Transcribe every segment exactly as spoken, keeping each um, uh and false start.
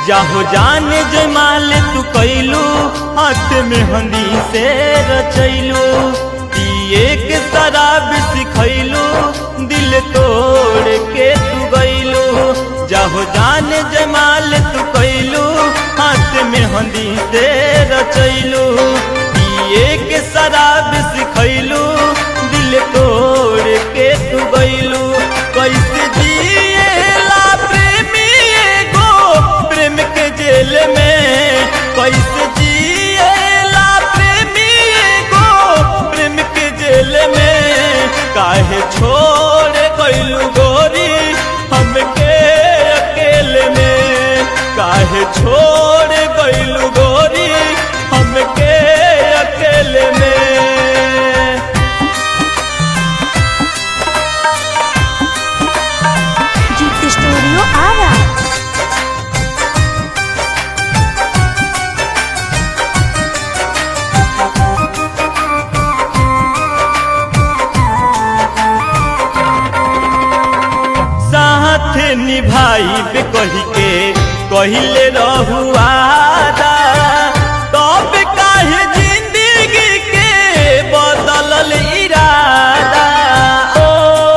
जाहो जान जमाल तू कैलू हाथ में हंदी से रचैलू पिए के शराब सिखैलू दिल तोड़ के तू गैलू जाहो जान जमाल तू कैलू हाथ में हंदी से रचैलू पिए के शराब सिखैलू दिल तोड़ के तू गैलू कैसे जिएला प्रेमी एगो प्रेम के जेल में कैसे जिएला प्रेमी एगो प्रेम के जेल में काहे छोड़ गइलू गोरी हमके अकेले में काहे छोड़ गइलू गोरी हमके अकेले में। जीत स्टूडियो आरा। साथ निभाई बे कही के कहिले रहुआदा तब काहे जिंदगी के बदलल इरादा ओ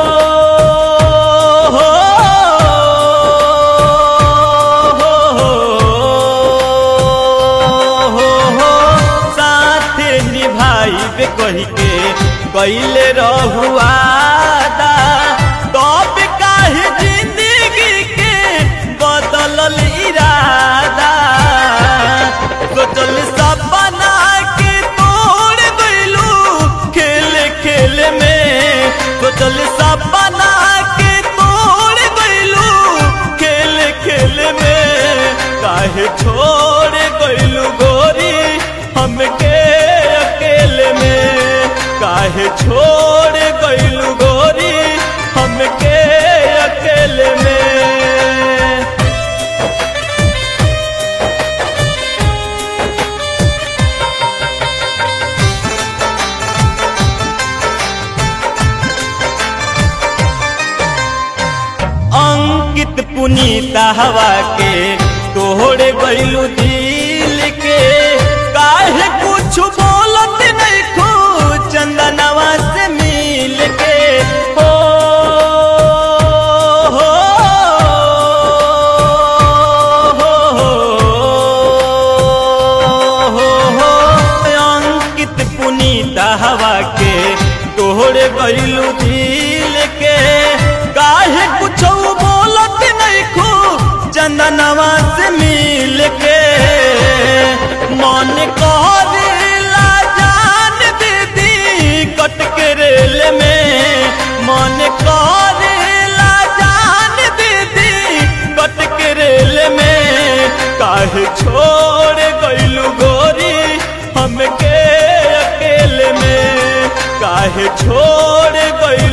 हो हो हो हो साथ निभाई बे कही के कहिले रहुआदा तब काहे जिंदगी के बदलल इरादा सोचल सपना के तोड़ गइलू खेल खेल में सोचल सपना के तोड़ गइलू खेल खेल में काहे छोड़ गइलू गोरी हमके अकेले में काहे छोड़ गइलू गोरी हमके अकेले में। अंकित पुनीता हवा के तोड़ गइलू दिल के काहे कुछ बोलत नहीं खू चंदनवा से मिल के हो हो हो हो हो अंकित पुनीता हवा के तोड़ गइलू दिल के काहे कुछ बोलत नहीं खू चंदनवा से मिल के मन करेला जान दीदी कट के रेल में मन करेला जान दीदी कट के रेल में काहे छोड़ गइलू गोरी हमके अकेले में काहे छोड़ गइलू